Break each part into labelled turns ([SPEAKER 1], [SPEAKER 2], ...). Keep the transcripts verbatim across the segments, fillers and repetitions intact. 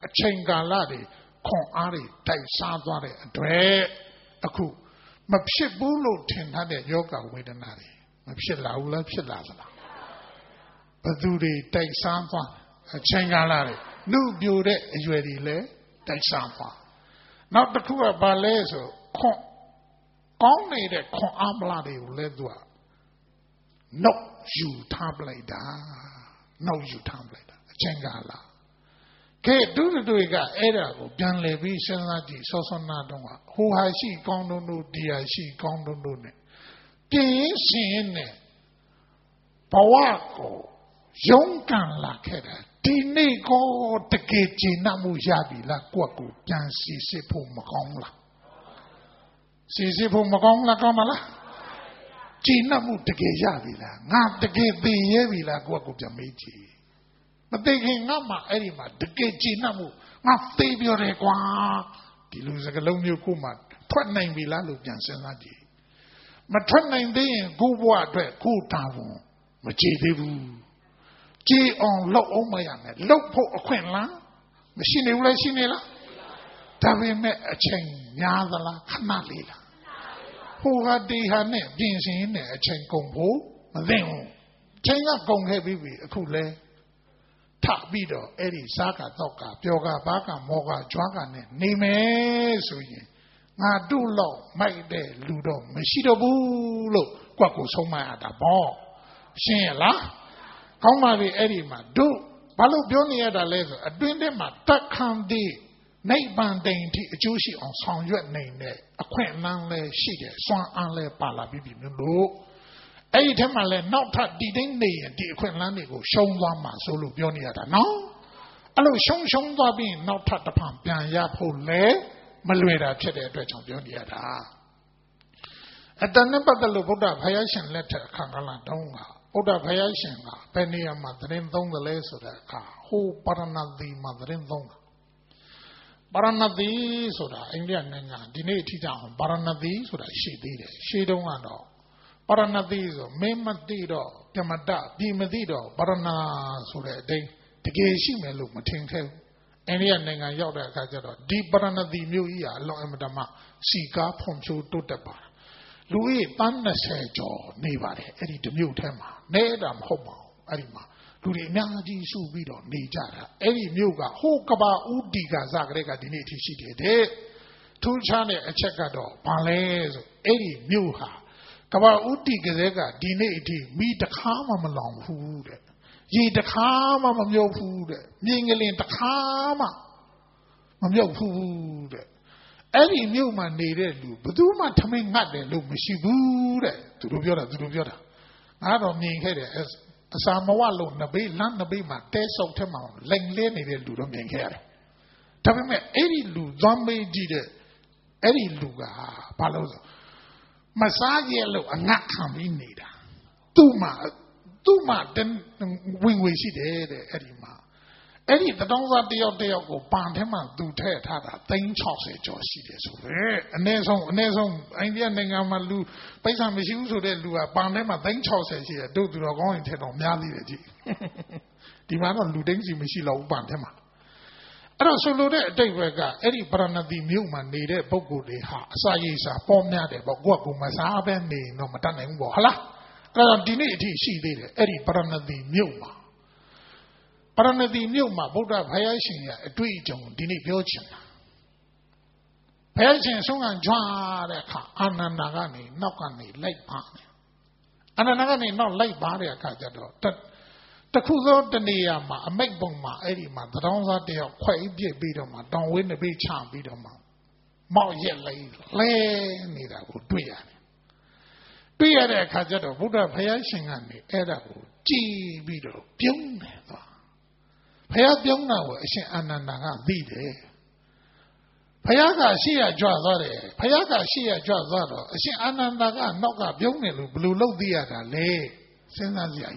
[SPEAKER 1] Chengaladi, Con Ari, Tai Sadware, Dre, Aku, Mapshibulu Tinade Yoga Widanari, Mapshila Ula Pilazala. Baduri, Tai Sadwa, Chengalari, no beauty is ready lay, Tai Sadwa. Not the Kura Balezo, Con. Only the Con Ambladi Ledua. No, you tablet. No, you tablet. Chengala. Ke do the doiga era go Jan Levi Senati Sosona Donga. Who has she gone to know dear she gone to know ne? Tin sin Pawako Yonkan la Keda. Tinigo the Gigi Namu Yabi la Quaku Jan Sisipu Makongla. Sisipu Makongla Kamala. China Mutake Yavila, not the gate the Yavila Guacujameji. But they came Nama Erima, the gate Chinamu, not Fabio Requa, Tiluzagalomio Kuma, Twenty Villa Jansenaji. But twenty day go what Kutavu, Machidevu. G on low Omayame, low po Aquenla, Machine Ulasinela. Tavi met a chain, Yadala, Kanalila. Who had the Hane, Jinsin, a chain combo, then chain up gong heavy, a coole. Tak Bido, Eddie, Saka, Toka, Pyoga, Baka, Moga, Dragon, Nime, Suyi. Na do low, make the Ludo, Meshido Bulo, Quaco Soma at the ball. Shela, come my Eddie, ma do, Balo Bioni at a leather, a dwindle, ma, that can de. Nay Bandainty, a Juicy on Song Yet name there, a quaint langley, she get, Swan Anle Pala Bibi Nulo. A temale not that didn't they and the Quinlandic go show one man solo bioniata. No? Allo Shong Shong Dabin not that the pump, Yapo le, Malueda Chede Dredge on bioniata. At the number the Loboda Payashan letter, Kangala Donga, Oda Payashan, Penny and Madrin Donga lays of that car, who Parana the Madrin Donga. Baranadi soda, Indian Nanga, Dinati down, Baranadi soda, she did it. She don't want all. Baranadizo, Memadido, Tamada, Bimadido, Barana soda, they, the gay she may look, Matin. Indian Nanga Yoda Kajado, Deep Baranadi Muia, Loemadama, Sika, Pomcho, Tutaba. Louis Banna Sejo, Nibari, Eddie the Mutema, Nedam Homo, Arima. To the Naji Subido, Nijara, Eddie Muga, Hokaba Udiga Zagrega Diniti City, Tulchane a Checado, Palace, Eddie Muha, Kaba Udiga Diniti, meet the Kama along food. Ye the Kama of your food, mingling the Kama of your food. Eddie Newman needed you, but do not tell me not the look, Mishibu, to do Yoda, to do Yoda. I don't mean head as. Samawalo Nabi, Lan Nabi, my test of Tamau, Langley, do the main hair. Tell me, Eddie Lu, Zombie did it, Eddie Luga, Palozo. Massage yellow, and not come in neither. Tuma, Tuma, then wing we see the Eddie Ma. Eddie, the don't let the old day go, band him and do tear tata, thing sausage or see this. And there's on, and there's on, Indian Nangamalu, based on Miss Uso, they do a band him and thing sausage here, do to the going to on Yali. The man on Ludings, you may see low band him. I don't so load it, they were got Eddie Brana the Muman needed Bogo de Ha, Sayisa, Pomnade, but Guapo Masabe, no Matan Wahala. I don't deny it, she did it, Eddie Brana the Muma. Paranadi Numa, Buddha Payashin, a Tweejon, Dini Pilchin. Payashin Sung and Jaka, Ananagani, Nokani, Lake Pani. Ananagani, not Lake Bari, Kajado. The Kuzo de Niama, a Megboma, Edima, the Donza de Quay Bidoma, don't win the beach charm Bidoma. More yet lay, lay, neither would do ya. Do ya there, Kajado, Buddha Payashin and the Edabu, G Bido, Pyong. Paya Byona, she Ananaga Vide. Payaga, she a Jazare, Payaga, she a Jazaro, she Ananaga, Noga Byonilu, Blue Lodiaga, lay, Senazia.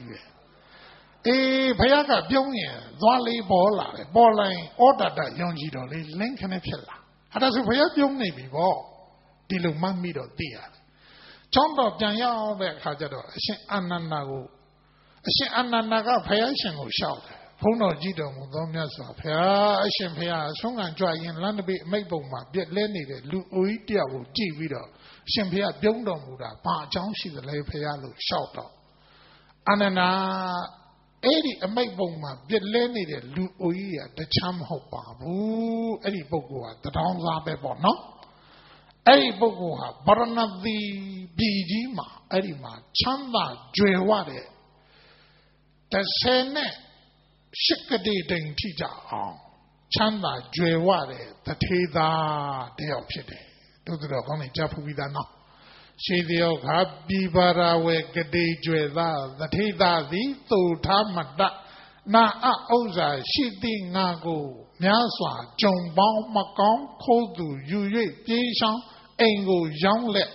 [SPEAKER 1] Eh, Payaga Byonia, Zali Bola, Bola, order that young Gido, Lincoln Killa. How does it Paya Byoni before? Dilu Mamido, dear. Chondo Janya, Kajado, she Ananago, she Ananaga, Payashin will shout. ဘုန်းတော်ကြည်တော်မူသောမြတ်စွာဘုရားအရှင်ဘုရားဆုံးခံကြွရင်လမ်းတစ်ပိအမိတ်ပုံမှာပြက်လဲနေတဲ့လူအိုကြီးတယောက်ကိုကြည့်ပြီးတော့အရှင်ဘုရားပြုံးတော်မူတာဘာအကြောင်းရှိသလဲဘုရားလို့လျှောက်တော့အာနန္ဒာအဲ့ဒီအမိတ်ပုံမှာပြက်လဲနေတဲ့လူအိုကြီးကတခြားမဟုတ်ပါဘူးအဲ့ဒီပုဂ္ဂိုလ်ကတထောင်စားပဲပေါ့နော်အဲ့ဒီပုဂ္ဂိုလ်ဟာဗရဏသီပြည်ကြီးမှာအဲ့ဒီမှာချမ်းသာကြွယ်ဝတဲ့တစ်ဆယ်နဲ့ရှစ်ကတိတိမ်ထိကြအောင်ချမ်းသာကြွယ်ဝတဲ့တထေသာတယောက်ဖြစ်တယ်တို့တော်ကောင်းနေကြားဖူးပြီးသားနော်ရှိတယောက်ခါပိပါရဝေကတိကြွယ်သာတထေသာသည်သုထားမတနာအဥ္စာရှိသည့်ငါကိုများစွာကြုံပေါင်းမကောင်းခိုးသူယူ၍ပြေးဆောင်အိမ်ကိုရောင်းလက်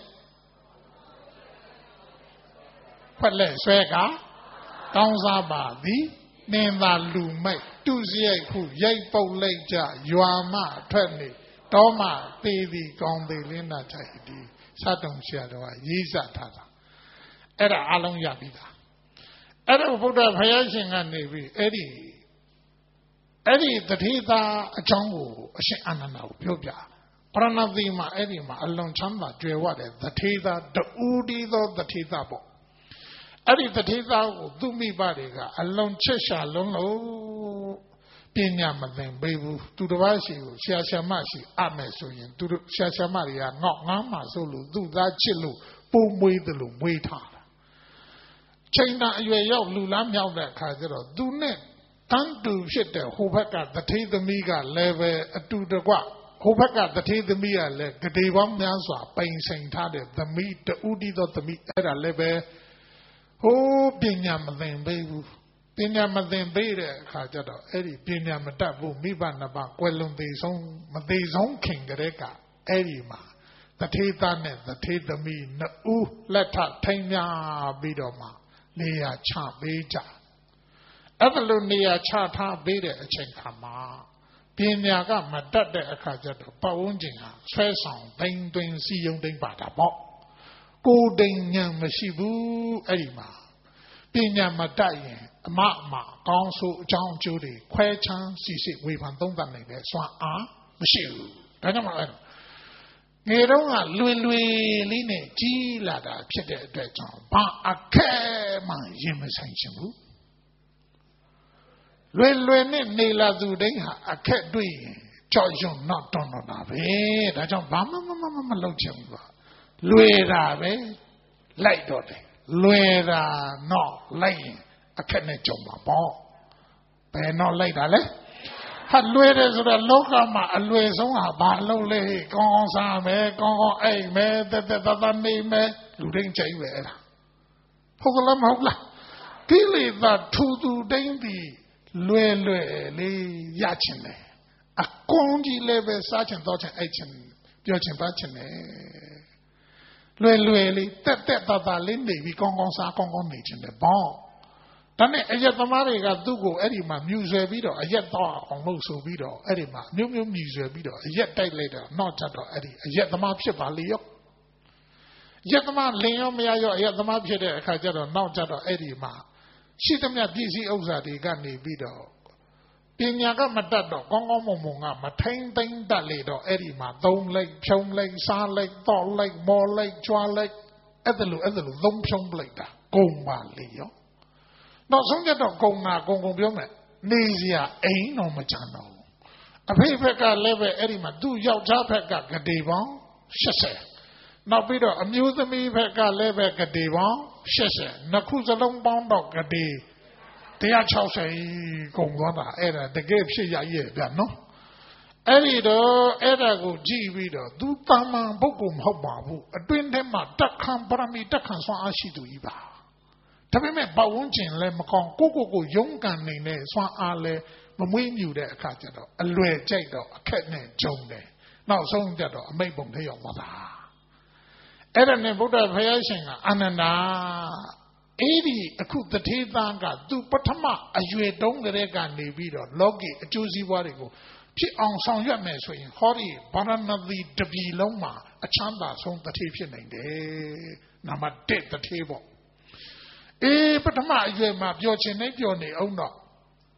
[SPEAKER 1] ဖွက်လက်ဆွဲကတောင်းစားပါသည်နင်သာလူမိုက်တုစရိုက်ဟုရိုက်ပုတ်လိုက်ကြရွာမထွက်နေတောမသေးသည်ကောင်းသေးလင်းတာကြိုက်ဒီစတုံဆရာတော်ကရေးစထားတာအဲ့ဒါအလုံးရပြီသားအဲ့ဒါဘုရားဘုရားရှင်ကနေပြီးအဲ့ဒီအဲ့ဒီတတိသာအကြောင်းကိုအရှင်အာနန္ဒာကိုပြောပြပရဏသီမှာအဲ့ဒီမှာအလွန်ချမ်းသာကြွယ်ဝတဲ့တတိသာတူဒီသောတတိသာပေါ့အဲ့ဒီတတိသာကိုသူမိဘတွေကအလွန်ချစ်ရှာလုံးလို့ပညာမသင်ပေးဘူးသူတစ်ပါးရှိကိုဆရာဆရာမရှိအမယ်ဆိုရင်သူတို့ဆရာဆရာမတွေကငေါ့ငားမှဆိုလို့သူသားချစ်လို့ပုံမွေးတယ်လို့မွေးထားတာချိန်တန်အရွယ်ရောက်လူလားမြောက်တဲ့အခါကျတော့သူနဲ့တန်းတူဖြစ်တဲ့ဟိုဘက်ကတတိသမီးကလည်းပဲအတူတကွဟိုဘက်ကတတိသမီးကလည်းဂတိပေါင်းများစွာပိန်ဆိုင်ထားတဲ့သမီးတူတီသောသမီးအဲ့ဒါလည်းပဲဟိုးပညာမသင်ပေးဘူးပညာမသင်ပေးတဲ့အခါကျတော့အဲ့ဒီပညာမတတ်ဘူးမိဘနှစ်ပါးကွယ်လွန်သေးဆုံးမသေးဆုံးခင်ကလေးကအဲ့ဒီမှာတထေသားနဲ့တထေသမီးနှစ်ဦးလက်ထထိန်များပြီးတော့မှနေရာချပေးကြအဲ့ဒါလိုနေရာချထားပေးတဲ့အချိန်ခါမှာပညာကမတတ်တဲ့အခါကျတော့ပတ်ဝန်းကျင်ဟာဆွဲဆောင်သိမ့်သွင်းစီယုံသိမ့်ပါတာပေါ့ကိုယ်တိမ်ဉာဏ်မရှိဘူးအဲ့ဒီမှာပညာမတတ်ရင်အမအမကောင်းဆိုအကြောင်းအကျိုးတွေခွဲခြမ်းစီစစ်ဝေဖန်သုံးသပ်နိုင်တဲ့စွမ်းအားမရှိဘူးဒါကြောင့်မလဲငယ်တော့ကလွယ်လွယ်လေးနဲ့ကြီးလာတာဖြစ်တဲ့အတွက်ကြောင့်ဘာအခက်မှရင်မဆိုင်ချင်ဘူးလွယ်လွယ်နဲ့နေလာသူတိုင်းဟာအခက်တွေ့ရင်ကြောက်ရွံ့တော့တော်တော့တာပဲဒါကြောင့်ဘာမှမမမမလုပ်ချင်ဘူးပါလွယ်တာပဲလိုက်တော့တယ်လွယ်တာတော့လိုက်ရင်အခက်နဲ့ကြုံပါပေါ့ဘယ်တော့လိုက်တာလဲဟာလွယ်တယ်ဆိုတော့လောကမှာအလွယ်ဆုံးဟာဘာလုပ်လဲကောင်းကောင်းစားမယ်ကောင်းကောင်းအိပ်မယ်တက်တက်တတ်နေမယ်လူတိုင်းကြိုက်ပဲအဲ့ဒါဟုတ်ကလားမဟုတ်လားကိလေသာထူထူတိုင်းပြီးလွယ်လွယ်လေးရချင်တယ်အကုန်ကြီးလည်းပဲစားချင်တော့ချင်အိပ်ချင်ပြောချင်ပါချင်တယ်လွယ်လွယ်လေးတက်တက်တတ်လေးနေပြီးကောင်းကောင်းစားကောင်းကောင်းနေချင်တယ်ပေါ့ဒါနဲ့အရက်သမားတွေကသူ့ကိုအဲ့ဒီမှာမြူဆွဲပြီးတော့အရက်တော့အောင်လို့ဆိုပြီးတော့အဲ့ဒီမှာမျိုးမျိုးမြူဆွဲပြီးတော့အရက်တိုက်လိုက်တော့နောက်ကျတော့အဲ့ဒီအရက်သမားဖြစ်ပါလေရောအရက်သမားလင်ရောမရရောအရက်သမားဖြစ်တဲ့အခါကျတော့နောက်ကျတော့အဲ့ဒီမှာရှိသမျှပစ္စည်းဥစ္စာတွေကနေပြီးတော့ပညာကမတတ်တော့ကောင်းကောင်းမွန်မွန်ကမထိန်သိမ့်တတ်လေတော့အဲ့ဒီမှာသုံးလိုက်ဖြုံးလိုက်စားလိုက်တော့လိုက်မော်လိုက်ကြွားလိုက်အဲ့ဒါလိုအဲ့ဒါလိုသုံးဖြုံးလိုက်တာကုန်ပါလေရောနောက်ဆုံးကျတော့ကုံနာကုံကုံပြောမယ်နေစရာအိမ်တော့မချမ်းတော့အဖေဘက်ကလည်းပဲအဲ့ဒီမှာသူ့ယောက်ျားဘက်ကဂတိပေါင်းရှစ်ဆယ်နောက်ပြီးတော့အမျိုးသမီးဘက်ကလည်းပဲဂတိပေါင်းရှစ်ဆယ်နှစ်ခုစလုံးပေါင်းတော့ဂတိတရား၆၀ကုန်သွားတာအဲ့ဒါတကယ်ဖြစ်ရရဲ့ဗျနော်အဲ့ဒီတော့အဲ့ဒါကိုကြည့်ပြီးတော့သူတာမန်ပုဂ္ဂိုလ်မဟုတ်ပါဘူးအတွင်းထဲမှာတက်ခံပရမီတက်ခံဆွမ်းအားရှိသူကြီးပါဒါပေမဲ့ပတ်ဝန်းကျင်လည်းမကောင်းကိုကိုကိုရုန်းကန်နေတဲ့ဆွမ်းအားလည်းမမွေးမြူတဲ့အခါကျတော့အလွယ်ကြိုက်တော့အခက်နဲ့ဂျုံတယ်နောက်ဆုံးကျတော့အမိတ်ပုံထဲရောက်သွားတာအဲ့ဒါနဲ့ဗုဒ္ဓဘုရားရှင်ကအာနန္ဒာအဲ့ဒီအခုတထေသားကသူပထမအရွယ်တုံးကလေးကနေပြီးတော့လောကီအကျိုးစီးပွားတွေကိုဖြစ်အောင်ဆောင်ရွက်မယ်ဆိုရင်ဟောဒီဗာရဏသီတပြည်လုံးမှာအချမ်းသာဆုံးတထေဖြစ်နိုင်တယ်နံပါတ်တစ်တထေပေါ့အေးပထမအရွယ်မှာပြောချင်နေပြောနေအောင်တော့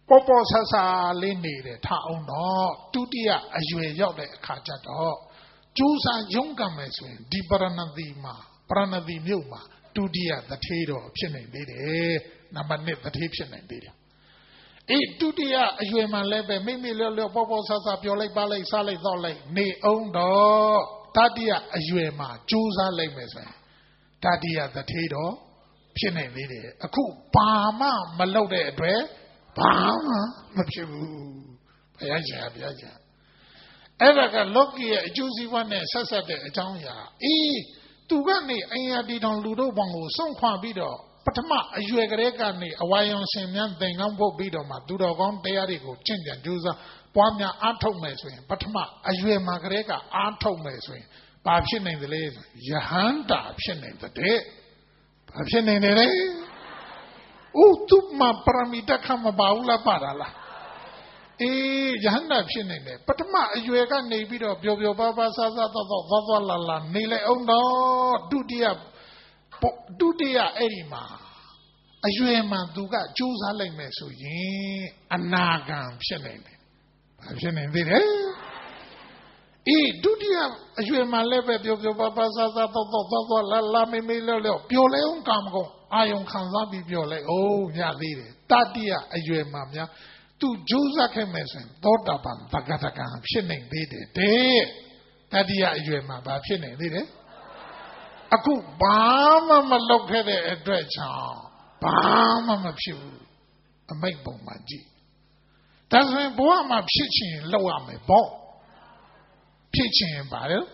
[SPEAKER 1] ပေါ်ပေါ်ဆဆလေးနေတယ်ထားအောင်တော့ဒုတိယအရွယ်ရောက်တဲ့အခါကျတော့ကျိုးစားရုန်းကန်မယ်ဆိုရင်ဒီပရဏသီမှာပရဏသီမြို့မှာဒုတိယတထေးတော်ဖြစ်နိုင်သေးတယ်နံပါတ်နှစ်တထေးဖြစ်နိုင်သေးတယ်အေးဒုတိယအရွယ်မှာလည်းပဲမိမိလျော့လျော့ပေါ်ပေါ်ဆဆပြောလိုက်ပါလိုက်စားလိုက်တော့လိုက်နေအောင်တော့တတိယအရွယ်မှာကျိုးစားလိုက်မယ်ဆိုရင်တတိယတထေးတော်ဖြစ်နိုင်သေးတယ်အခုဘာမှမလုပ်တဲ့အတွက်ဘာမှမဖြစ်ဘူးဘုရားရှင်ဘုရားရှင်အဲ့ဒါကလောကီရဲ့အကျိုးစီးပွားနဲ့ဆက်ဆက်တဲ့အကြောင်းအရာအေးသူကနေအင်ယာတီတောင်လူတို့ဘောင်ကိုစွန့်ခွာပြီးတော့ပထမအရွယ်ကလေးကနေအဝါယုံရှင်များသင်္ကန်းဖို့ပြီးတော့မှသူတော်ကောင်းတရားတွေကိုကျင့်ကြံကြိုးစားပွားများအားထုတ်မယ်ဆိုရင်ပထမအရွယ်မှာကလေးကအားထုတ်မယ်ဆိုရင်ဘာဖြစ်နိုင်သလဲယဟန္တာဖြစ်နိုင်တဲ့ဘာဖြစ်နိုင်တယ်လဲဥတုမပရမိတခမပါဘူးလားပါလားအေးယဟန္တာဖြစ်နေတယ်ပထမအရွယ်ကနေပြီးတော့ပျော်ပျော်ပါပါဆဆသောသောသွားသွားလာလာနေလေအောင်တော့ဒုတိယဒုတိယအဲ့ဒီမှာအရွယ်မှာသူကကြိုးစားလိုက်မယ်ဆိုရင်အနာဂံဖြစ်နေတယ်ဘာဖြစ်နေသေးတယ်အေးဒုတိယအရွယ်မှာလည်းပဲပျော်ပျော်ပါပါဆဆသောသောသွားသွားလာလာမေးမေးလောလောပျော်လဲအောင်ကာမကုန်အာယုံခံစားပြီးပျော်လဲအိုးညသေးတယ်တတိယအရွယ်မှာများသူကြိုးစားခဲ့မယ်ဆိုရင်သောတာပန်သဂတကံဖြစ်နေသေးတယ်တဲ့တတိယအရွယ်မှာဘာဖြစ်နေသေးတယ်အခုဘာမှမလုပ်ခဲ့တဲ့အတွက်ကြောင့်ဘာမှမဖြစ်ဘူးအမိတ်ပုံမှာကြည့်ဒါဆိုရင်ဘဝမှာဖြစ်ချင်လောက်ရမယ်ပေါ့ဖြစ်ချင်ပါလေ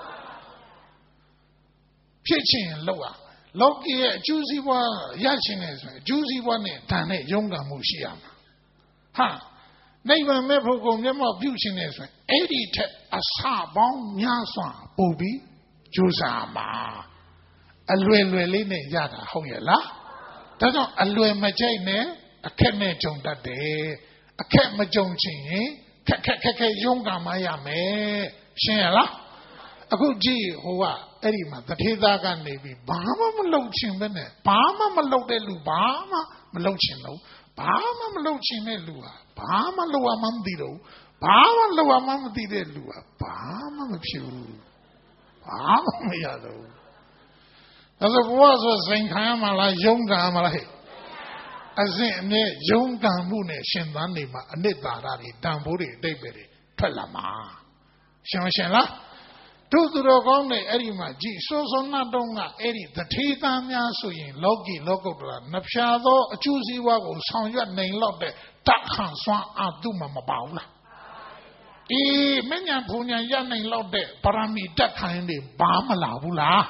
[SPEAKER 1] ဖြစ်ချင်လောက်ရလောကီရဲ့အကျိုးစီးပွားရချင်တယ်ဆိုရင်အကျိုးစီးပွားနဲ့တန်တဲ့ရုန်းကန်မှုရှိရမှာဟာနိဗ္ဗာန်မဲ့ဖို့ကိုမျက်မှောက်ပြုချင်တယ်ဆိုရင်အဲ့ဒီထက်အစပေါင်းများစွာပို့ပြီးကြိုးစားမှာအလွယ်လွယ်လေးနဲ့ရတာဟုတ်ရဲ့လားဒါကြောင့်အလွယ်မကြိုက်နဲ့အခက်နဲ့ကြုံတတ်တယ်အခက်မကြုံချင်ရင်ခက်ခက်ခက်ခက်ရုန်းကန်မှရမယ်ရှင်းရလားအခုကြည့်ဟိုကအဲ့ဒီမှာတထေးသားကနေပြီးဘာမှမလုပ်ချင်ပဲနဲ့ဘာမှမလုပ်တဲ့လူဘာမှမလုပ်ချင်လို့ဘာမှမလုပ်ချင်တဲ့လူဟာဘာမှလုပ်ရမှမသိတော့ဘာမှလုပ်ရမှမသိတဲ့လူဟာဘာမှမဖြစ်ဘူးဘာမှမရတော့အဲ့ဒါဘဝဆိုစိန်ခံရမှာလားယုံကံမှာလားဟဲ့အစဉ်အမြဲယုံကံမှုနဲ့ရှင်သန်နေမှာအနစ်သာရတွေတန်ဖိုးတွေအတိတ်ပဲတွေထွက်လာမှာရှင်မရှင်လားတို့သူတော်ကောင်းတွေအဲ့ဒီမှာကြည်စိုးစိုးနှတ်တုံးကအဲ့ဒီတထေးသားများဆိုရင်လောကီလောကုတ္တရာနှဖျားသောအကျိုးစီးပွားကိုဆောင်ရွက်နိုင်လောက်တဲ့တတ်ခံစွမ်းအတုမှမပါဘူးလားအေးမညာဘုံညာရနိုင်လောက်တဲ့ပရမီတက်ခိုင်းတွေဘာမလာဘူးလား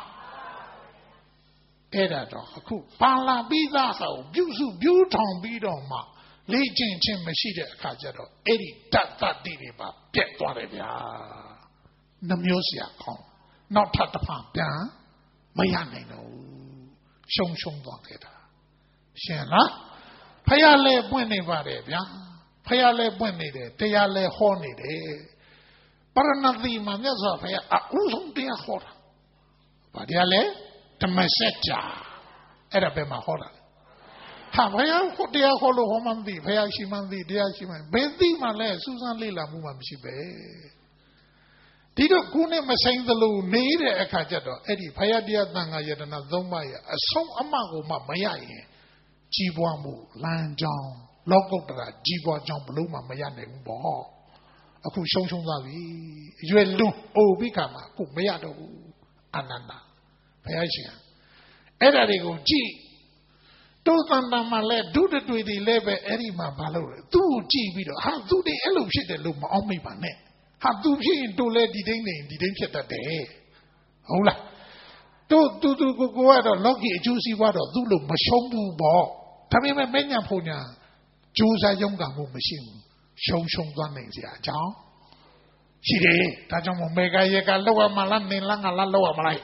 [SPEAKER 1] အဲ့ဒါတော့အခုပါလာပြီးသားဟာကိုပြုစုပြူးထောင်ပြီးတော့မှလေ့ကျင့်ခြင်းမရှိတဲ့အခါကျတော့အဲ့ဒီတတ်တတ်တွေပါပြက်သွားတယ်ဗျာနှမျိုးเสียကောင်းနောက်ထပ်တစ်ဖန်ပြန်မရနိုင်တော့ရှုံရှုံသွားခဲ့တာရှင်လားဖယားလည်းပွင့်နေပါတယ်ဗျာဖယားလည်းပွင့်နေတယ်တရားလည်းဟောနေတယ်ပရဏသီမှာမြတ်စွာဘုရားအဥဆုံးတရားဟောတာဘာတရားလဲဓမ္မစကြာအဲ့ဒါပဲမှာဟောတာဟာဘုရားဟောတရားဟောလို့ဟောမှမသိဘုရားရှိမှသိတရားရှိမှဘယ်သိမှလဲစူးစမ်းလေ့လာမှုမှမရှိပဲဒီတော့ခုနဲ့မဆိုင်သလိုနေတဲ့အခါကျတော့အဲ့ဒီဘုရားတရားသံဃာယတနာသုံးပါးရဲ့အဆုံးအမကိုမှမရရင်ကြီးပွားမှုလမ်းကြောင်းလောကုတ္တရာကြီးပွားကြောင်းဘလို့မှမရနိုင်ဘူးပေါ့အခုရှုံရှုံသွားပြီအရွယ်လွန်အိုပြီးခါမှာအခုမရတော့ဘူးအနန္တဘုရားရှင်အဲ့ဒါတွေကိုကြည့်တို့တန်တန်မှလဲဒုတတွေ့တွေလည်းပဲအဲ့ဒီမှာမလုပ်လဲသူ့ကိုကြည့်ပြီးတော့ဟာသူတွေအဲ့လိုဖြစ်တယ်လို့မအောင်မိပါနဲ့ဟာသူဖြစ်ရင်တို့လဲဒီတိုင်းနေဒီတိုင်းဖြစ်တတ်တယ်ဟုတ်လားတို့တူတူကိုကိုကတော့လောကီအကျိုးစီးပွားတော့သူ့လို့မရှုံးဘူးပေါ့ဒါပေမဲ့မညာဖုန်ညာကြိုးစားရုံးကမှုမရှိဘူးရှုံရှုံသွားနိုင်စရာအကြောင်းရှိတယ်ဒါကြောင့်မို့မေဃရေကလောက်ရမလားနင်လားငါလားလောက်ရမလား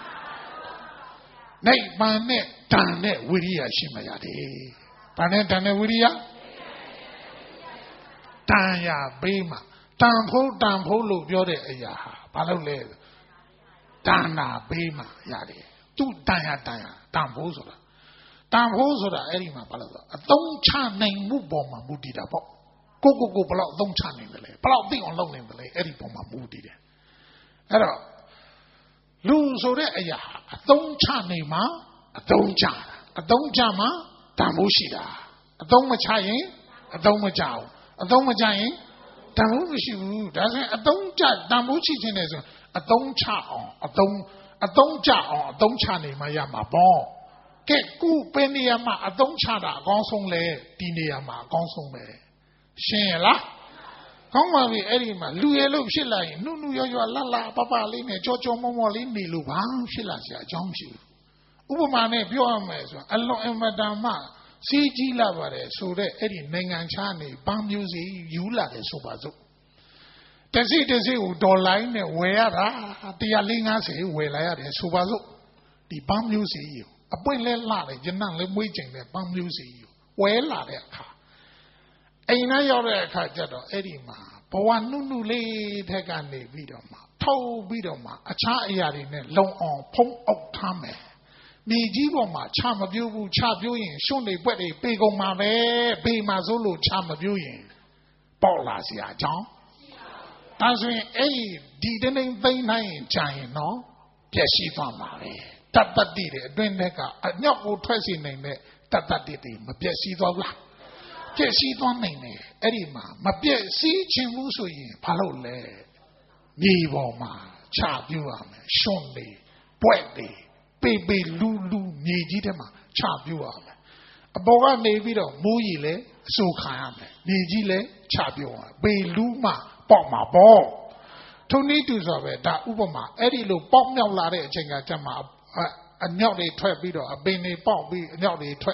[SPEAKER 1] နိဗ္ဗာန်နဲ့တန်တဲ့ဝိရိယရှိမှရတယ်။ဘာနဲ့တန်တဲ့ဝိရိယတန်ရပေးမှတန်ဖို့တန်ဖို့လို့ပြောတဲ့အရာဟာဘာလို့လဲတန်တာပေးမှရတယ်။သူတန်ရတန်ရတန်ဖို့ဆိုတာ Tam hose or Erima Palazzo. A don't channing move bomb and moody da pop. Go go go below, don't channing the lay. Below thing on long in the lay, Eripoma moody. Error. Lose or a don't channing ma, a don't chan, a don't jama, Tamushida. A don't machayin, a don't majao, a don't majayin, Tamushu, doesn't a don't jat, Tamushi, a don't cha, a don't, a don't ja, a don't channing Mayama bon. Get good Pennyama, a don't chada, Gonsong le, Dineama, Gonsong le. Shane la. Come on, we Erima, Louis Loop Shilla, Nunu Yo Lala, Papa Lin, Jojo Momo Lini Loop, Shilla, Jomshu. Ubamane, Biomes, Along and Madama, C G Lavare, so that Eddie Nangan Chani, Bam Musi, you like a sobazo. Tesi Tesi, Doline, where the Alinga say, where I had a sobazo. The Bam Musi, a point let lie, Janan, waiting the Bam Musi, where la their car. Aina yore ka jado edi ma bawa nunu le theka ne bi do ma thau bi do ma acha aya de ne long on phong auk tha me mi ji bo ma cha ma pyo bu cha pyo yin shwon de pwet de pe gon ma be pe ma so lo cha ma pyo yin pauk la sia jaung da so yin ai di de ning thain nayin ja yin no pyet shi twa ma be tat tat ti de atwin nek ka a nyauk ko thwet si nain de tat tat ti de ma pyet shi twa la Get see one name, Edima, my beer, see Chimusu, Palole, Nivoma, Chabuam, Shonde, Puete, Baby Lulu, Nijitama, Chabuam. A boga nevido, Muyile, Sukayame, Nijile, Chabuam, Beluma, Poma Ball. Tony Duzabe, that Ubama, Edilu, Pop Nolade, Jenga Jama, a Nolly Trebido, a Bene Pop, a Nolly Treb.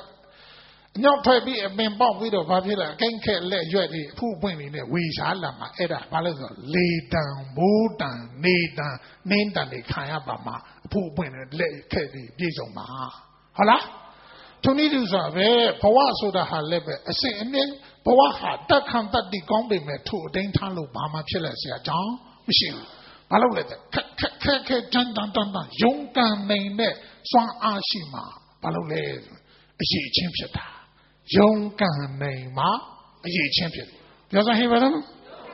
[SPEAKER 1] Not to be a member with a popular can let you at the pool winning a wish alama edda palazo lay down, move down, lay down, name down the Kayabama, pool winner, lay Keddy, Dizoma. Hola? Tony Duzabe, Pawaso da Halebe, a saying, Pawaha, that can't that the gombe me to Dentalo Bama Chilesia, John, Michelle. Paloleta, Kaka, Jan Dan Dan, Yonkan name, Swan Ashima, Palole, a she chimpshata. Young can name ma, a ye champion. Doesn't he them?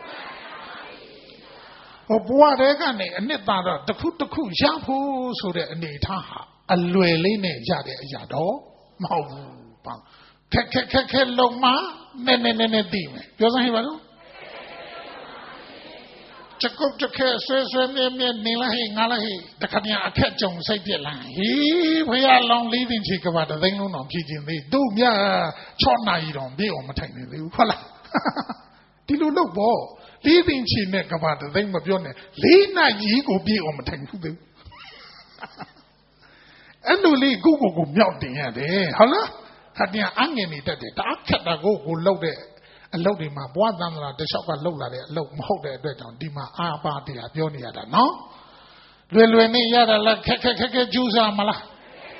[SPEAKER 1] Oh, boy, they can a net that the cook the cook shampoo so that a netaha, a lueline yade yado, mau, Kekeloma, nene nene dime. Doesn't he them? Jacob Jacques says, Nilahi, Nalahi, the Kanya Ketchum, say the line. He, we are long leaving Chicavada, they know no teaching me. Do ya, Chona, you don't be on my technique. Did you look ball? Leaving Chinecavada, they were your name. Lena, ye go be on my technique. And do Lee Google go melting at the holla? Had the onion that the dark cat go go load it. A load in my boy than the shop at Lola, low hold that on Dima Abadi at Yoniada, no? Lilwini Yada la Kaka Jusa Mala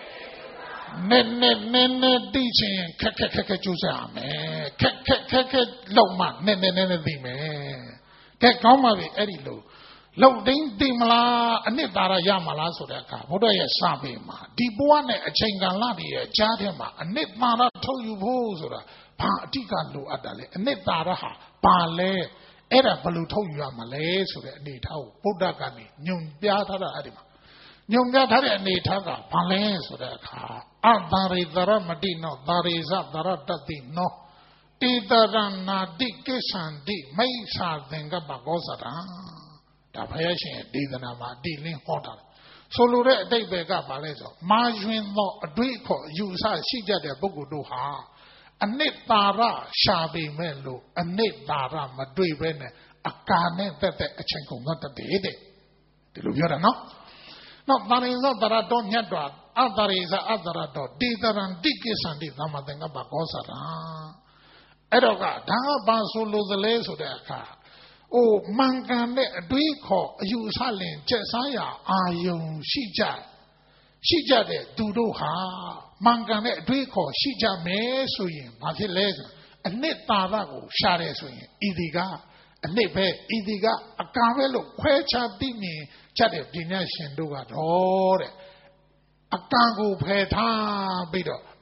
[SPEAKER 1] Nene Nene teaching Kaka Jusa, me Kaka Loma, Nene Nene Dime Kakoma Eddie Low. Loading Dimala, Anitara Yamala Sodaka, Bodaya Sabima, Dibuane, a Chengaladi, a Jadima, a Nitmara told you Bozura. Partika lo adale, Netaraha, Pale, Era Baluto Yamale, so that Nitao, Budagani, Nyum Biata Adima. Nyum Biata Nitaga, Pale, so that car. Adari Dara Madino, Dariza Dara Dadino, Tidarana Dikisan Di, Maisa Denga Bagosara, Tapayashin, Didanama, Dilin Hotel. So Lure, they beg up Balezo, Marjin no, a Duiko, you saw Shija de Boguduha. A net dara shabi melo, a net dara madrivene, a cane that the chenko not a dede. Did you hear no? Not that is not that I don't yet do. Other is other do. Dither and dickis and the Namadanga Bagosara. Edoga, Dabasu the lace of their car. Oh, Mangane, Duiko, you salin, Chesaya, Ayun, Shija. Shija de Duduha. Mangane Duiko, Shija me swing, Matiles, a net tarago, Share swing, Idiga, a nebe, Idiga, a Carvelo, Quecha Dini, Chade, Dina Shenduga, Dore, a Tango Peta Bido,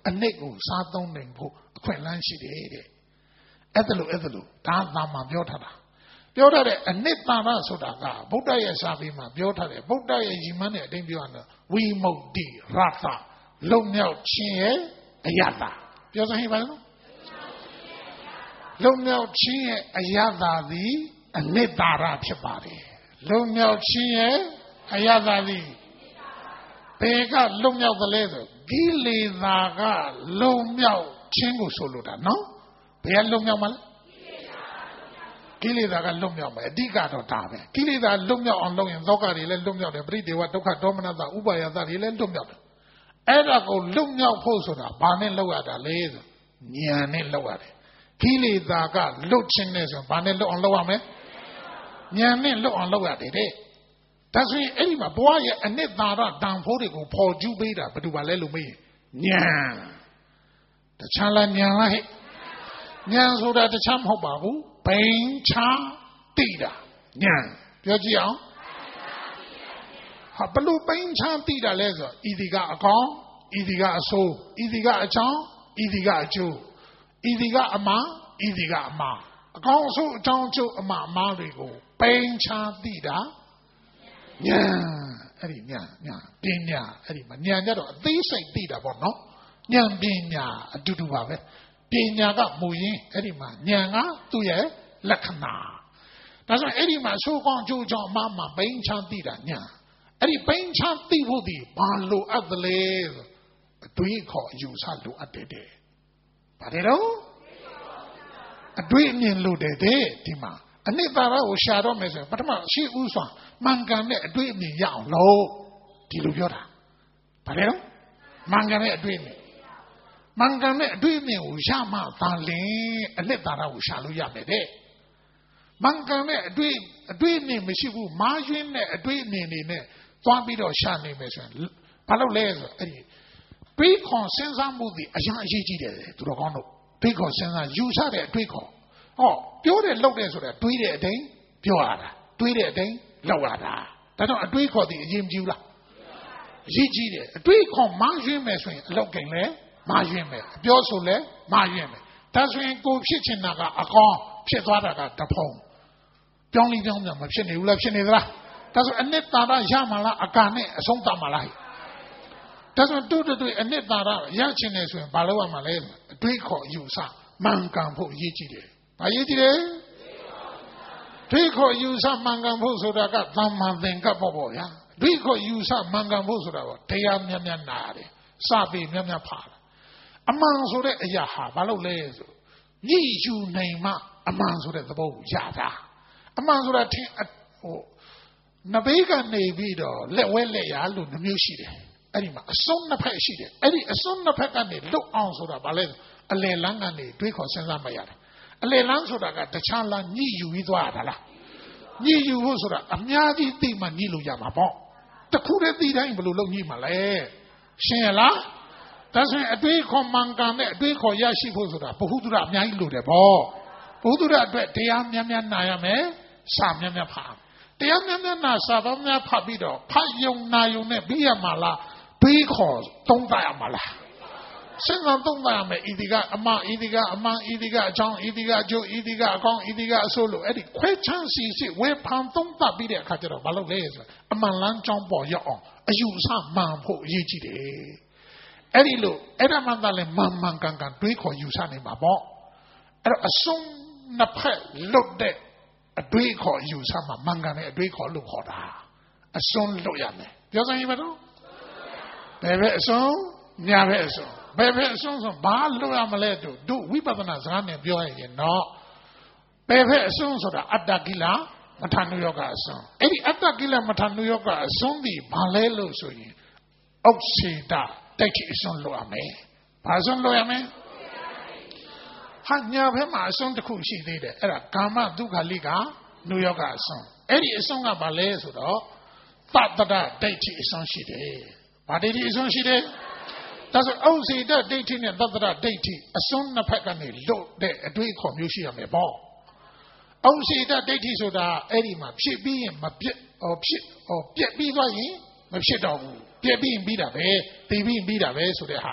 [SPEAKER 1] အနစ်ကိုစားသုံးနိုင်ဖို့အခွင့်အလမ်းရှိတယ်တဲ့အဲ့ဒါလို့အဲ့ဒါလို့ဒါသာမှပြောထားတာပြောထားတဲ့အနစ်သာရဆိုတာကဗုဒ္ဓရဲ့စာပေမှာပြောထားတယ်ဗုဒ္ဓရဲ့ရည်မှန်းတဲ့အတိုင်းပြောရရင်ဝိမု ക്തി ရသလုံမြောက်ခြင်းရဲ့အယတာပြောစမ်းဟိပါလို့လုံမြောက်ခြင်းရဲ့အယတာသည်အနစ်သာရဖြစ်ပါတယ်လုံမြောက်ခြင်းရဲ့အယတာသည်ဘယ်ကလုံမြောက်သလဲဆိုကိလေသာကလုံမြောက်ခြင်းကိုဆိုလိုတာနော်ဘယ်ကလုံမြောက်မလဲကိလေသာကလွတ်မြောက်မယ်အဓိကတော့ဒါပဲကိလေသာလွတ်မြောက်အောင်လုပ်ရင်သောကတွေလည်းလွတ်မြောက်တယ်ပရိဒေဝဒုက္ခဒေါမနတဥပါယသတွေလည်းလွတ်မြောက်တယ်အဲ့ဒါကိုလွတ်မြောက်ဖို့ဆိုတာဘာနဲ့လုပ်ရတာလဲဆိုဉာဏ်နဲ့လုပ်ရတယ်ကိလေသာကလွတ်ခြင်းနဲ့ဆိုဘာနဲ့လွတ်အောင်လုပ်ရမလဲဉာဏ်နဲ့လွတ်အောင်လုပ်ရတယ်တဲ့ဒါဆိုရင်အဲ့ဒီမှာဘဝရဲ့အနှစ်သာရတန်ဖိုးတွေကိုပေါ်ကျူးပေးတာဘယ်သူပါလဲလို့မေးရင်ဉာဏ်တခြားလားဉာဏ်လားဟဲ့ဉာဏ်ဆိုတာတခြားမဟုတ်ပါဘူးဘိန်းချတိတာဉာဏ်ပြောကြည့်အောင်ဟာဘလို့ဘိန်းချတိတာလဲဆိုဤဒီကအကောင်းဤဒီကအဆိုးဤဒီကအချောင်းဤဒီကအကျိုးဤဒီကအမှားဤဒီကအမှားအကောင်းအဆိုးအချောင်းအကျိုးအမှားအမှားတွေကိုဘိန်းချတိတာဉာဏ်အဲ့ဒီဉာဏ်ဉာဏ်ပညာအဲ့ဒီမှာဉာဏ်ကြတော့အသေးစိတ်သိတာပေါ့နော်ဉာဏ်ပညာအတူတူပါပဲပညာကမူရင်းအဲ့ဒီမှာဉာဏ်ကသူ့ရဲ့လက္ခဏာဒါဆိုအဲ့ဒီမှာဆိုးကောင်းကျိုးကြောင့်အမှားမှာဘိန်းချသိတာဉာဏ်အဲ့ဒီဘိန်းချသိဖို့ဒီဘာလိုအပ်သလဲအတွေးခေါ်အယူဆလိုအပ်တယ်တဲ့ဘာတယ်တော့အတွေးအမြင်လိုတယ်တဲ့ဒီမှာအနှစ်သာရကိုရှာတော့မယ်ဆိုရင်ပထမရှိဥစွာမှန်ကန်တဲ့အတွေ့အမြင်ရအောင်လို့ဒီလိုပြောတာဗါတယ်နော်မှန်ကန်တဲ့အတွေ့အမြင်မှန်ကန်တဲ့အတွေ့အမြင်ကိုရမှသာလင်အနှစ်သာရကိုရှာလို့ရမယ်တဲ့မှန်ကန်တဲ့အတွေ့အတွေ့အမြင်မရှိဘူးမာယွင်းတဲ့အတွေ့အမြင်တွေနဲ့သွားပြီးတော့ရှာနေမယ်ဆိုရင်ဘာလို့လဲဆိုအဲ့ဒီတွေးခေါ်စဉ်းစားမှုတွေအရင်အရေးကြီးတယ်သူတော်ကောင်းတို့တွေးခေါ်စဉ်းစားယူဆတဲ့အတွေ့ခေါ်ဟောပြောတယ်လုပ်တယ်ဆိုတာတွေးတဲ့အတိုင်းပြောရတာတွေးတဲ့အတိုင်းလုပ်ရတာဒါတော့အတွေးခေါ်သည်အရင်မကြည့်လားအရေးကြီးတယ်အတွေးခေါ်မာယွင်းမယ်ဆိုရင်အလောက်ကင်လဲမာယွင်းမယ်အပြောဆိုလဲမာယွင်းမယ်ဒါဆိုရင်ကိုဖြစ်ချင်တာကအကောင်းဖြစ်သွားတာကတဖုံပြောင်းလိပြောင်းပြန်မဖြစ်နေဘူးလားဖြစ်နေသလားဒါဆိုအနှစ်သာရရမှာလားအကာနဲ့အဆုံးသတ်မှာလားဒါဆိုတူတူတူအနှစ်သာရရချင်တယ်ဆိုရင်ဘာလုပ်ရမှာလဲအတွေးခေါ်ယူဆမှန်ကန်ဖို့အရေးကြီးတယ်ဘာရေးကြည့်လဲတွေးခေါ်ယူဆမှန်ကန်ဖို့ဆိုတာကသမ္မာသင်္ကပ္ပပေါ့ဗျာတွေးခေါ်ယူဆမှန်ကန်ဖို့ဆိုတာကတရားများများနာတယ်စပေများများဖားတယ်အမှန်ဆိုတဲ့အရာဟာဘာလို့လဲဆိုညှိယူနိုင်မှအမှန်ဆိုတဲ့သဘောကိုရတာအမှန်ဆိုတာထင်ဟိုနဘေးကနေပြီးတော့လက်ဝဲလက်ရလို့နှမျိုးရှိတယ်အဲ့ဒီမှာအစွန်းနှစ်ဖက်ရှိတယ်အဲ့ဒီအစွန်းနှစ်ဖက်ကနေလွတ်အောင်ဆိုတာဘာလဲအလယ်လန်းကနေတွေးခေါ်စဉ်းစားမရတယ်အလယ်လန်းဆိုတာကတခြားလမ်းညှိယူပြီးသွားတာလားညှိယူဖို့ဆိုတာအများကြီးသိမှညှိလို့ရမှာပေါ့တခုတည်းသိတိုင်းဘယ်လိုလုပ်ညှိမှာလဲရှင်းရလားဒါဆိုရင်အတွေးခေါ်မှန်ကန်တဲ့အတွေးခေါ်ရရှိဖို့ဆိုတာဘ ഹു တုရအများကြီးလိုတယ်ပေါ့ဘ ഹു တုရအတွက်တရားများများနာရမယ်စာများများဖတ်တရားများများနာစာပေါင်းများဖတ်ပြီးတော့ဖတ်ယုံနာယုံနဲ့ပြီးရမှာလားတွေးခေါ်သုံးသပ်ရမှာလားစဉ်းစားသုံးသပ်ရမယ်ဤဒီကအမဤဒီကအမဤဒီကအကြောင်းဤဒီကအကျိုးဤဒီကအကောင်းဤဒီကအဆိုးလို့အဲ့ဒီခွဲခြမ်းစီစီဝေဖန်သုံးသပ်ပြီးတဲ့အခါကျတော့မလုပ်လဲဆိုအမှန်လမ်းကြောင်းပေါ်ရောက်အောင်အယူဆမှန်ဖို့အရေးကြီးတယ်အဲ့ဒီလို့အဲ့ဒါမှသာလဲမှန်မှန်ကန်ကန်တွေးခေါ်ယူဆနေမှာပေါ့အဲ့တော့အစုံနှစ်ဖက်လွတ်တဲ့အတွေးခေါ်ယူဆမှမှန်ကန်တဲ့အတွေးခေါ်လို့ခေါ်တာအစုံလွတ်ရမယ်ပြောစမ်းရင်မတော့ဘယ်ပဲအစုံညာပဲအစုံဘယ်ပဲအဆုံးဆုံးဘာလို့ရမလဲတို့တို့ဝိပဿနာစကားနဲ့ပြောရရင်တော့ဘယ်ပဲအဆုံးဆိုတာအတ္တကိလမထာနုယောဂအဆုံးအဲ့ဒီအတ္တကိလမထာနုယောဂအဆုံးဒီဘာလဲလို့ဆိုရင်ဥစ္စေတတိုက်ချအဆုံးလို့ရမယ်ဘာဆုံးလို့ရမလဲဟာညာဘက်မှာအဆုံးတစ်ခုရှိသေးတယ်အဲ့ဒါကာမဒုက္ခလိကနုယောဂအဆုံးအဲ့ဒီအဆုံးကဘာလဲဆိုတော့သတ္တရတိုက်ချအဆုံးရှိတယ်ဘာဒိဋ္ဌိအဆုံးရှိတယ်ဒါဆိုဥစ္စေတဒိဋ္ဌိနဲ့သတ္တရဒိဋ္ဌိအစွန်းနှစ်ဖက်ကနေလွတ်တဲ့အတွေ့အခေါ်မျိုးရှိရမယ်ပေါ့ဥစ္စေတဒိဋ္ဌိဆိုတာအဲ့ဒီမှာဖြစ်ပြီးရင်မပြတ်ဟောဖြစ်ဟောပြက်ပြီးသွားရင်မဖြစ်တော့ဘူးပြက်ပြီးရင်ပြီးတာပဲပြီးပြီးပြီးတာပဲဆိုတဲ့ဟာ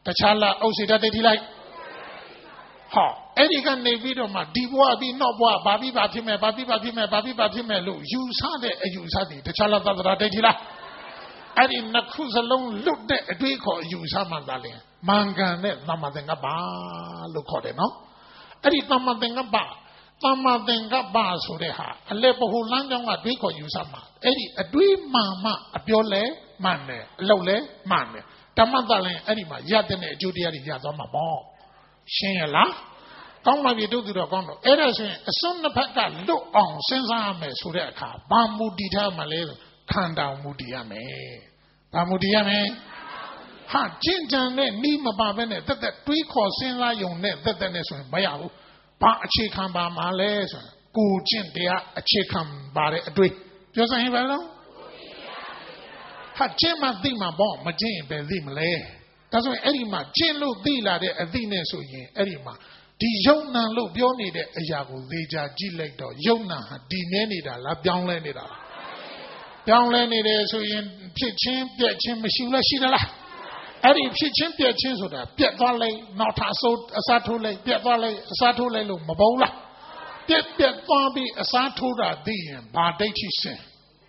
[SPEAKER 1] Tachala Osida de Delight. Ha, Eddie can nevido ma, Diwa be no boa, Babi Batime, Babi Batime, Babi Batime, you saw the Usadi, the Chala de Dila. And in Nakus alone looked at a week or you Samandali. Manga, Namadenga Ba, look at it, no? And it's Namadenga Ba. Namadenga Ba Sureha, a leper who landed on a week or you Sama. Eddie, a dream mamma, a piole, manne, lole, manne. Tamadale, anima, Yadene, Judia, Yazama Ball. Shayla, come my do to the condo. Edison, a son of Paka, look on Sensame Sureka, Bamboo Dita Malay, Kanda Mudiame. Bamudiame. Ha, Jinjan, Nima Babene, that the three call Senla Yon net, that the nation, Bayao, Ba Chikan Ba Malays, Good Jin, they are a chicken body a drink. Just a hello? Ha, Jima Dima Bomb, Majin, Bezim Lay. That's why Edima, Jin Lu Dila, a Venus, Edima. The Yona Lu Bioni, a Yago, Veja, Gilecto, Yona, Dinenida, La Bianlenida. Bianlenida, so in Pitchin, Pitchin, Machine, Shidala. Eddie Pitchin, Pitchin, so that Piet Valley, not Asso, Asatule, Piet Valley, Asatule, Mabola. Piet Piet Valley, Asatura, Dian, Badati.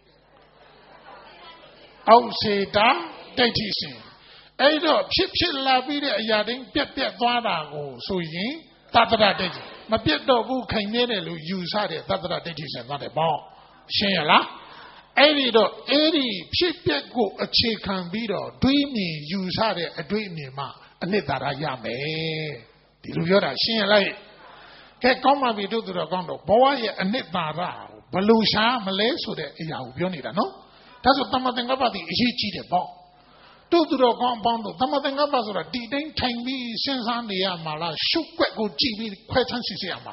[SPEAKER 1] Oh, say that, Dati. Edo, Chip Chip La Vida, Yading, Pet Pet Vada, so yin, Tatra Digi. My Pet Dogu can nearly use it, Tatra Digis and not a ball. Shayla Edo, Eddie, Chip Pet go a chicken video, dreamy, use it, a dreamy ma, a little yame. Did you hear that? Shayla Get come we do to the condo, boy, a nit nara, Balusha, Malay, so that Yauionida, no? That's what something about the Ichi the ball. Do to the compound, Tamathanga Basura, didn't take me since on the Amala, shoot quick go G B, question Sisiama.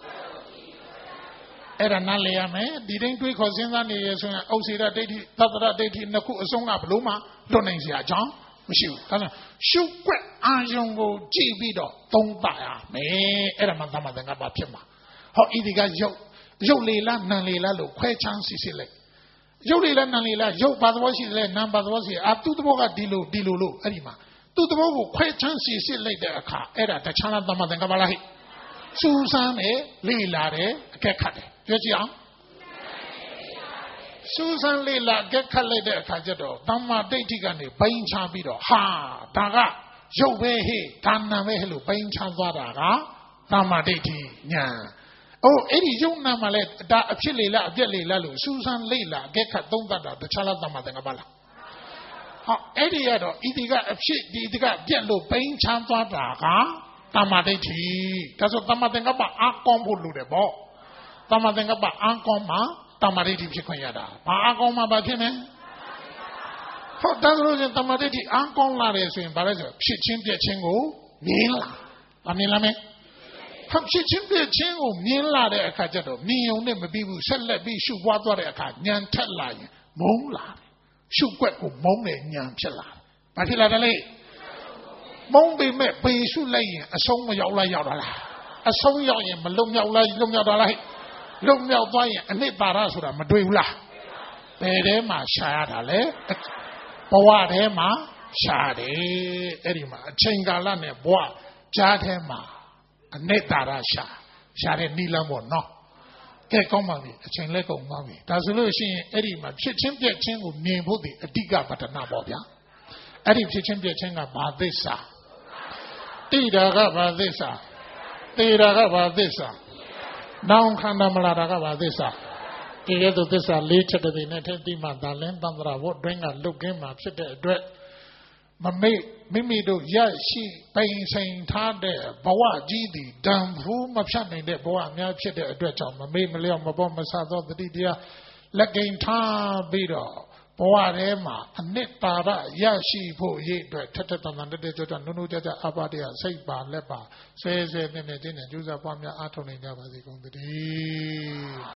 [SPEAKER 1] Eranaliame, didn't do because in the Osida Dati, Tatra Dati, Naku, Songa Bluma, Donesia John, shoot, shoot quick, Anjongo, G B, don't buy me, Eramatamathanga Bapima. How Idiga Yo, Yolila, Nalila, question Sicily. Yolila Nalila, Yo Badwashi, Nambadwashi, up to the Boga Dilu, Dilulu, Edima. To the Bogo, quite chances later a car, Era, the Chana Damadangabalahi. Susan, eh, Lila, eh, Gekade. Jojia Susan Lila, Gekale, Kajato, Dama Datigani, Bain Chambido, Ha, Daga, Jovehe, Tana Vehelu, Bain Chamvadaga, Dama Dati, Nya. Oh, Eddie Juna Malet, da Chilila, Jelly Lalu, Susan Lila, Geka Donda, the Chala Damadangabala. Ha, Eddie Ado, Idiga, Chit, Idiga, Jello, Bain Chamvadaga, Damadati. That's what Damadangaba, Akom Hulu the ball. Damadangaba, Ankoma, Damadati Chicoyada. Akoma Bakine. For that reason, Damadati, Ankon Lares in Barazo, Chichin Chingo, Mila, Amilame. From Chichin Chingo, Mila de Akajato, Mio never be who shall let be shoot water a cat, Nyan Tella, Mola, shoot quick, Mone, Nyan Chella. But he let a lay. Mong be met by Sulay, a song of Yola Yadala. A song Yoyan, Malum Yola, Lum Yadala, Lum Yadai, and Lip Barasura, Maduila. Bedema Shadale, Boadema, Shade, Edima, Chingalane, Boa, Jadema, a Netarasha, Shade Nilamo, no. Get common, a Chinleko Mami. That's a little Edima, Chimpia Chingu, Nimbudi, a Diga, but a Nabobia. Edim Chimpia Chinga, Badesa. Tida Gabadesa. Tida Gabadesa. Now Kandamala Gabadesa. Together this are later to the native demand, the land under what bring a look in my city dread. Mammy, Mimi do Yashi, Pain Saint Tade, Bawa Gidi, Damfu, Mapshani, the Boa, Mapshit, a dread on Mammy Million Mabon Masado, the Didia, Legain Ta Bido. Boarema, a net para, Yashi, Po, Ye, Tatan, and the Dejan, Nunu, Abadia, Saiba, Lepa, says in the Jusa Pamia Atoni, Never the